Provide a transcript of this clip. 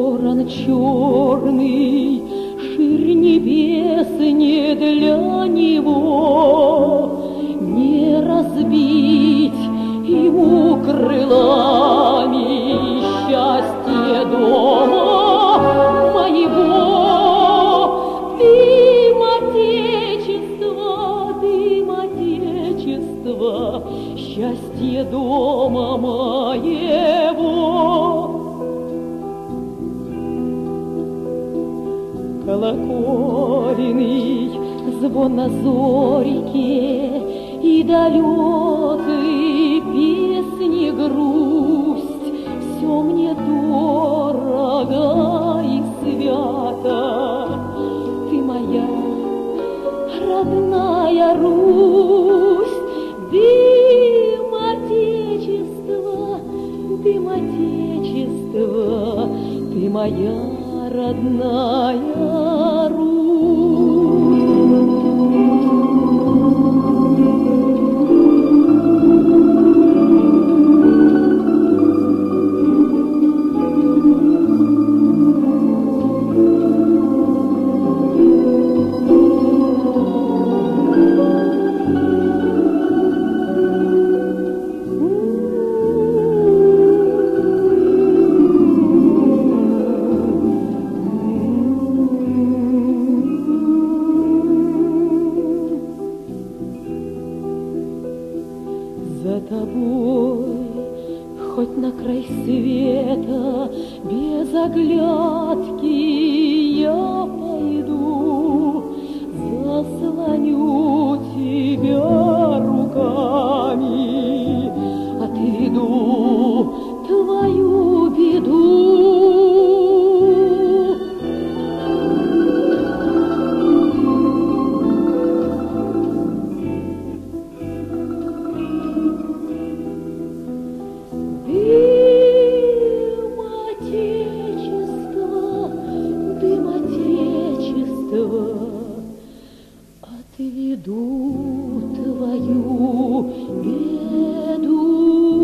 ворон черный, ширь небес не для него, не разбить ему крылами счастье дома моего. Дым Отечества, счастье дома моего. Колокольный звон на зорике и далекой песни грусть, все мне дорого и свято. Ты моя родная Русь, дым Отечества, ты моя родная Русь. За тобой хоть на край света без оглядки я пойду, заслоню тебя руками, отведу твою беду. Дым Отечества, отведу твою беду.